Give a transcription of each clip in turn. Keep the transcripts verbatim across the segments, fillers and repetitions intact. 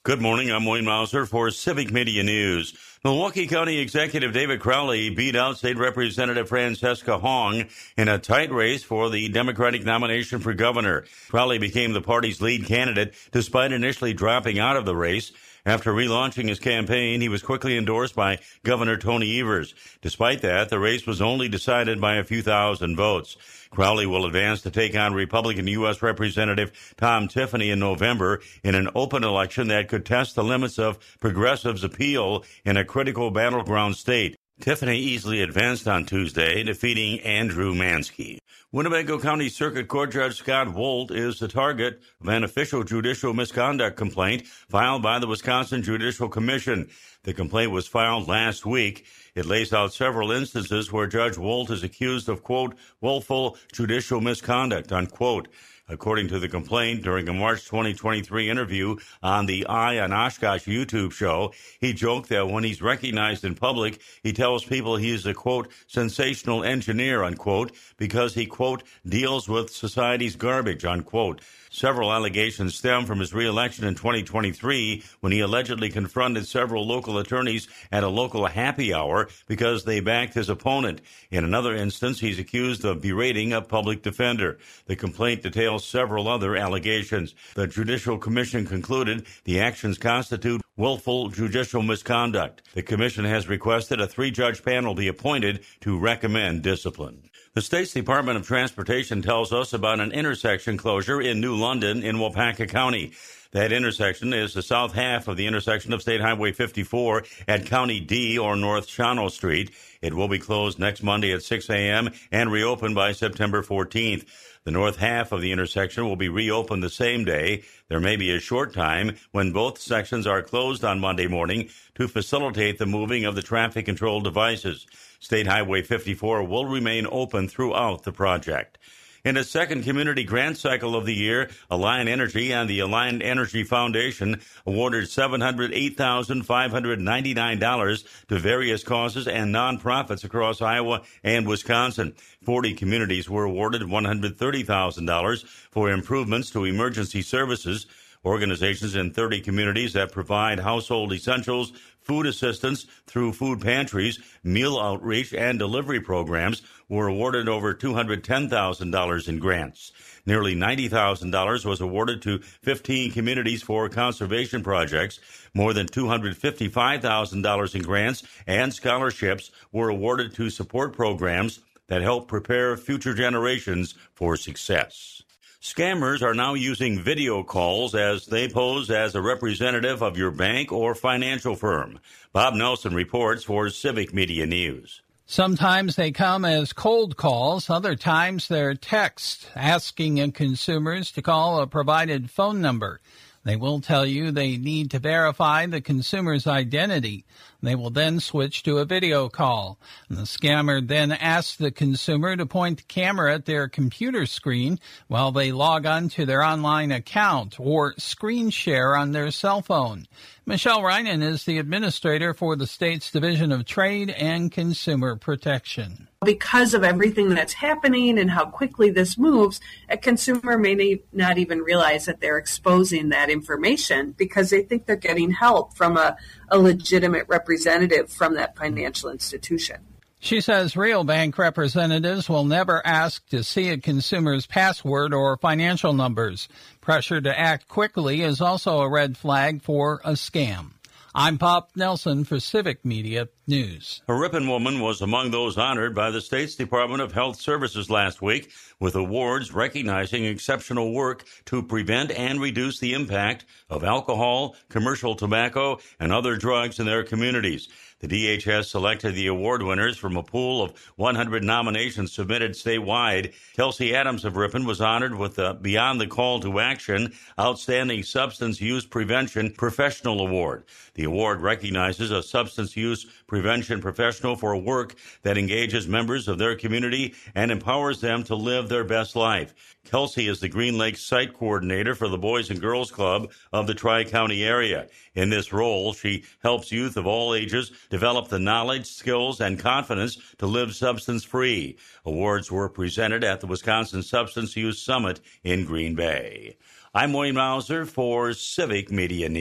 Good morning. I'm Wayne Mauser for Civic Media News. Milwaukee County Executive David Crowley beat out State Representative Francesca Hong in a tight race for the Democratic nomination for governor. Crowley became the party's lead candidate despite initially dropping out of the race. After relaunching his campaign, he was quickly endorsed by Governor Tony Evers. Despite that, the race was only decided by a few thousand votes. Crowley will advance to take on Republican U S Representative Tom Tiffany in November in an open election that could test the limits of progressives' appeal in a critical battleground state. Tiffany easily advanced on Tuesday, defeating Andrew Mansky. Winnebago County Circuit Court Judge Scott Wolt is the target of an official judicial misconduct complaint filed by the Wisconsin Judicial Commission. The complaint was filed last week. It lays out several instances where Judge Wolt is accused of, quote, willful judicial misconduct, unquote. According to the complaint, during a March twenty twenty-three interview on the Eye on Oshkosh YouTube show, he joked that when he's recognized in public, he tells people he is a, quote, sensational engineer, unquote, because he, quote, deals with society's garbage, unquote. Several allegations stem from his reelection in twenty twenty-three when he allegedly confronted several local attorneys at a local happy hour because they backed his opponent. In another instance, he's accused of berating a public defender. The complaint details several other allegations. The Judicial Commission concluded the actions constitute willful judicial misconduct. The commission has requested a three-judge panel be appointed to recommend discipline. The state's Department of Transportation tells us about an intersection closure in New London in Waupaca County. That intersection is the south half of the intersection of State Highway fifty-four at County D or North Shawano Street. It will be closed next Monday at six a.m. and reopened by September fourteenth. The north half of the intersection will be reopened the same day. There may be a short time when both sections are closed on Monday morning to facilitate the moving of the traffic control devices. State Highway fifty-four will remain open throughout the project. In its second community grant cycle of the year, Alliant Energy and the Alliant Energy Foundation awarded seven hundred eight thousand five hundred ninety-nine dollars to various causes and nonprofits across Iowa and Wisconsin. forty communities were awarded one hundred thirty thousand dollars for improvements to emergency services. Organizations in thirty communities that provide household essentials, food assistance through food pantries, meal outreach, and delivery programs were awarded over two hundred ten thousand dollars in grants. Nearly ninety thousand dollars was awarded to fifteen communities for conservation projects. More than two hundred fifty-five thousand dollars in grants and scholarships were awarded to support programs that help prepare future generations for success. Scammers are now using video calls as they pose as a representative of your bank or financial firm. Bob Nelson reports for Civic Media News. Sometimes they come as cold calls. Other times they're texts asking consumers to call a provided phone number. They will tell you they need to verify the consumer's identity. They will then switch to a video call. And the scammer then asks the consumer to point the camera at their computer screen while they log on to their online account or screen share on their cell phone. Michelle Reinen is the administrator for the state's Division of Trade and Consumer Protection. Because of everything that's happening and how quickly this moves, a consumer may not even realize that they're exposing that information because they think they're getting help from a, a legitimate representative from that financial institution. She says real bank representatives will never ask to see a consumer's password or financial numbers. Pressure to act quickly is also a red flag for a scam. I'm Bob Nelson for Civic Media News. A Ripon woman was among those honored by the state's Department of Health Services last week with awards recognizing exceptional work to prevent and reduce the impact of alcohol, commercial tobacco, and other drugs in their communities. The D H S selected the award winners from a pool of one hundred nominations submitted statewide. Kelsey Adams of Ripon was honored with the Beyond the Call to Action Outstanding Substance Use Prevention Professional Award. The award recognizes a substance use prevention professional for work that engages members of their community and empowers them to live their best life. Kelsey is the Green Lake site coordinator for the Boys and Girls Club of the Tri-County area. In this role, she helps youth of all ages develop the knowledge, skills, and confidence to live substance-free. Awards were presented at the Wisconsin Substance Use Summit in Green Bay. I'm Wayne Mauser for Civic Media News.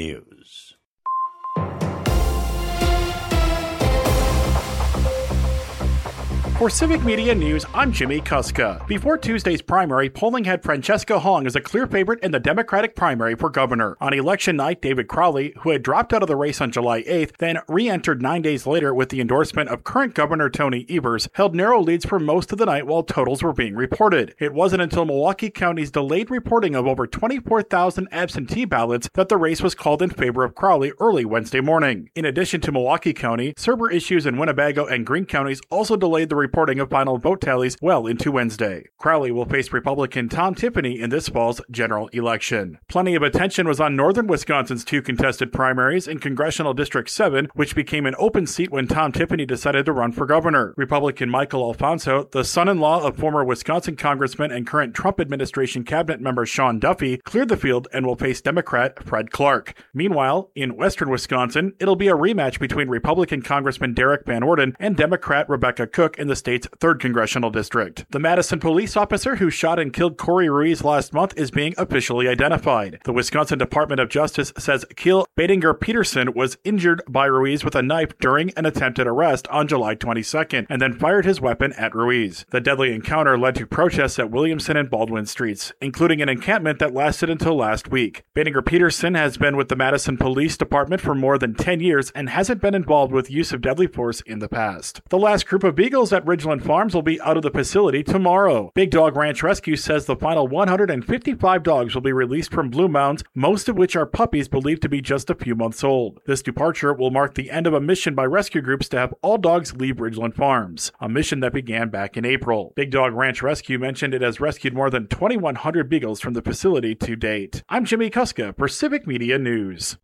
News. For Civic Media News, I'm Jimmy Kuska. Before Tuesday's primary, polling had Francesca Hong as a clear favorite in the Democratic primary for governor. On election night, David Crowley, who had dropped out of the race on July eighth, then re-entered nine days later with the endorsement of current Governor Tony Evers, held narrow leads for most of the night while totals were being reported. It wasn't until Milwaukee County's delayed reporting of over twenty-four thousand absentee ballots that the race was called in favor of Crowley early Wednesday morning. In addition to Milwaukee County, server issues in Winnebago and Greene counties also delayed the reporting of final vote tallies well into Wednesday. Crowley will face Republican Tom Tiffany in this fall's general election. Plenty of attention was on northern Wisconsin's two contested primaries in Congressional District seven, which became an open seat when Tom Tiffany decided to run for governor. Republican Michael Alfonso, the son-in-law of former Wisconsin Congressman and current Trump administration cabinet member Sean Duffy, cleared the field and will face Democrat Fred Clark. Meanwhile, in western Wisconsin, it'll be a rematch between Republican Congressman Derek Van Orden and Democrat Rebecca Cook in the state's third congressional district. The Madison police officer who shot and killed Corey Ruiz last month is being officially identified. The Wisconsin Department of Justice says Keel Badinger Peterson was injured by Ruiz with a knife during an attempted arrest on July twenty-second and then fired his weapon at Ruiz. The deadly encounter led to protests at Williamson and Baldwin streets, including an encampment that lasted until last week. Badinger Peterson has been with the Madison Police Department for more than ten years and hasn't been involved with use of deadly force in the past. The last group of beagles at Ridgeland Farms will be out of the facility tomorrow. Big Dog Ranch Rescue says the final one hundred fifty-five dogs will be released from Blue Mounds, most of which are puppies believed to be just a few months old. This departure will mark the end of a mission by rescue groups to have all dogs leave Ridgeland Farms, a mission that began back in April. Big Dog Ranch Rescue mentioned it has rescued more than twenty-one hundred beagles from the facility to date. I'm Jimmy Kuska for Civic Media News.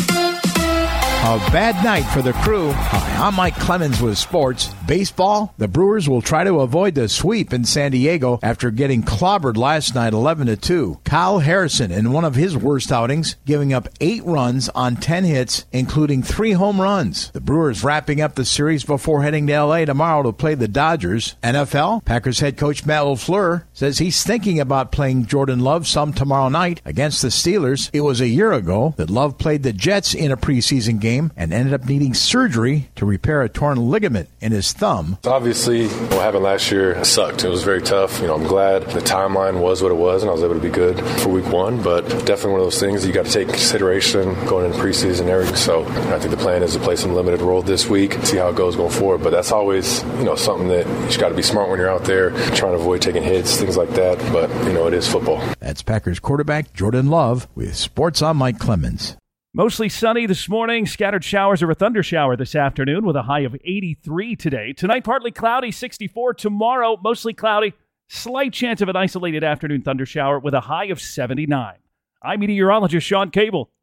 A bad night for the crew. Hi, I'm Mike Clemens with sports. Baseball, the Brewers will try to avoid the sweep in San Diego after getting clobbered last night eleven to two. Kyle Harrison in one of his worst outings, giving up eight runs on ten hits, including three home runs. The Brewers wrapping up the series before heading to L A tomorrow to play the Dodgers. N F L, Packers head coach Matt LaFleur says he's thinking about playing Jordan Love some tomorrow night against the Steelers. It was a year ago that Love played the Jets in a preseason game and ended up needing surgery to repair a torn ligament in his thumb. Obviously, what happened last year sucked. It was very tough. You know, I'm glad the timeline was what it was, and I was able to be good for week one, but definitely one of those things you got to take into consideration going into preseason and everything. So I think the plan is to play some limited role this week, see how it goes going forward. But that's always, you know, something that you just got to be smart when you're out there, trying to avoid taking hits, things like that. But, you know, it is football. That's Packers quarterback Jordan Love with Sports on Mike Clemens. Mostly sunny this morning, scattered showers or a thunder shower this afternoon with a high of eighty-three today. Tonight, partly cloudy, sixty-four. Tomorrow, mostly cloudy, slight chance of an isolated afternoon thunder shower with a high of seventy-nine. I'm meteorologist Sean Cable.